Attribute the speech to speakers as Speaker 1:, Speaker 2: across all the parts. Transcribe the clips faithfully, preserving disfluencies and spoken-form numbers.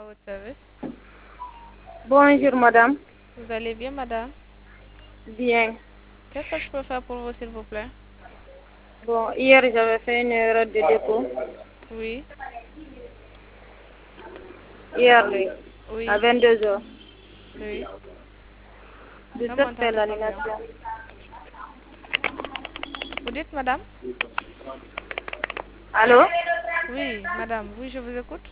Speaker 1: votre service.
Speaker 2: Bonjour madame.
Speaker 1: Vous allez bien madame?
Speaker 2: Bien.
Speaker 1: Qu'est-ce que je peux faire pour vous s'il vous plaît?
Speaker 2: Bon, hier j'avais fait une erreur de dépôt.
Speaker 1: Oui.
Speaker 2: Hier, oui, à
Speaker 1: Oui.
Speaker 2: vingt-deux heures.
Speaker 1: Oui.
Speaker 2: De
Speaker 1: Un
Speaker 2: cette
Speaker 1: montant
Speaker 2: fait
Speaker 1: de combien?
Speaker 2: l'annulation.
Speaker 1: Vous dites madame?
Speaker 2: Allô?
Speaker 1: Oui, madame. Oui, je vous écoute.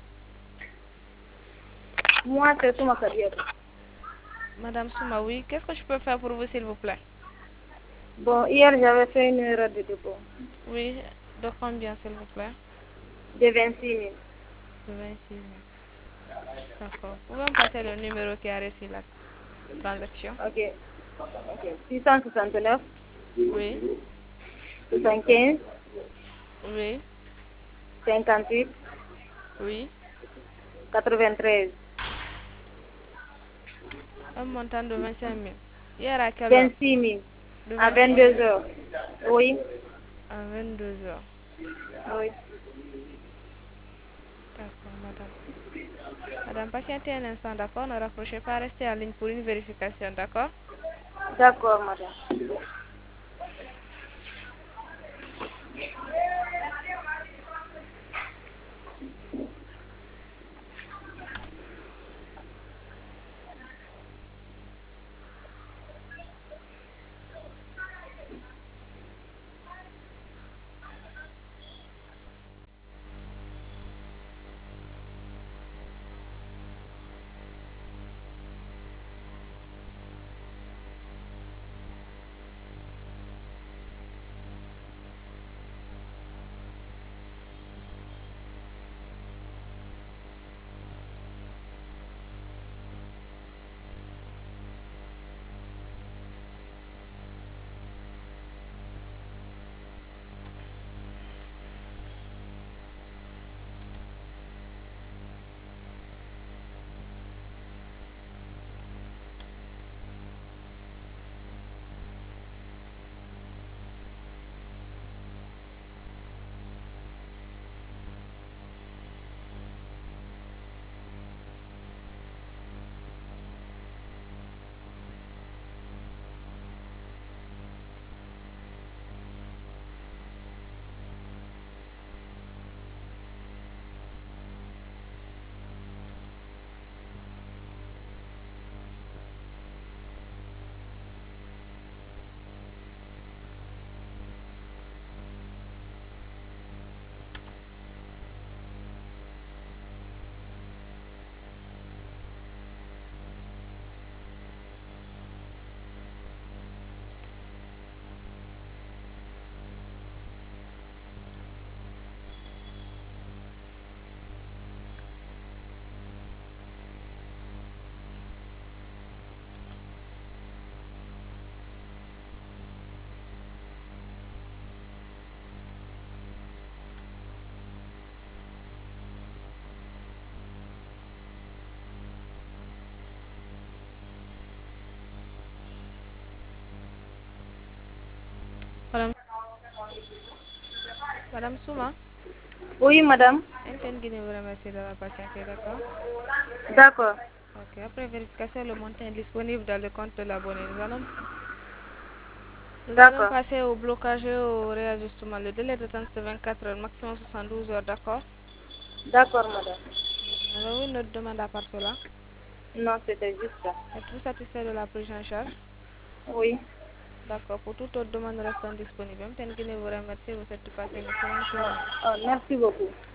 Speaker 2: Moi, c'est Souma Kadir.
Speaker 1: Madame Souma, oui. Qu'est-ce que je peux faire pour vous s'il vous plaît?
Speaker 2: Bon, hier j'avais fait une erreur de dépôt.
Speaker 1: Oui. De combien s'il vous plaît?
Speaker 2: De vingt-six mille.
Speaker 1: De vingt-six mille. D'accord. Vous pouvez me passer le numéro qui a reçu la transaction?
Speaker 2: Ok. Ok. six cent soixante-neuf,
Speaker 1: Oui.
Speaker 2: soixante-quinze,
Speaker 1: Oui.
Speaker 2: cinquante-huit,
Speaker 1: Oui.
Speaker 2: quatre-vingt-treize.
Speaker 1: Un montant de vingt-cinq mille. Hier à quelle heure?
Speaker 2: vingt-six mille.
Speaker 1: De
Speaker 2: À
Speaker 1: vingt-six mille
Speaker 2: vingt-deux heures. Oui.
Speaker 1: à vingt-deux heures.
Speaker 2: Oui.
Speaker 1: D'accord, madame. Madame, patientez un instant, d'accord? Ne rapprochez pas, restez en ligne pour une vérification, d'accord?
Speaker 2: D'accord, madame.
Speaker 1: Madame, Madame Souma,
Speaker 2: Oui, madame.
Speaker 1: Enten Guinée vous remercie de la patience, d'accord?
Speaker 2: D'accord.
Speaker 1: Ok, après vérification, le montant est disponible dans le compte de l'abonné. Nous allons, nous allons
Speaker 2: D'accord.
Speaker 1: passer au blocage et au réajustement. Le délai d'attente c'est vingt-quatre heures, maximum soixante-douze heures, d'accord?
Speaker 2: D'accord, madame.
Speaker 1: Avez-vous une autre demande à part cela?
Speaker 2: Non, c'était juste ça.
Speaker 1: Êtes-vous satisfait de la prise en charge?
Speaker 2: Oui.
Speaker 1: D'accord, pour toute autre demande restant disponible. Enten Guinée vous remercie, vous souhaite de passer une excellente journée.
Speaker 2: Oh, oh, merci beaucoup.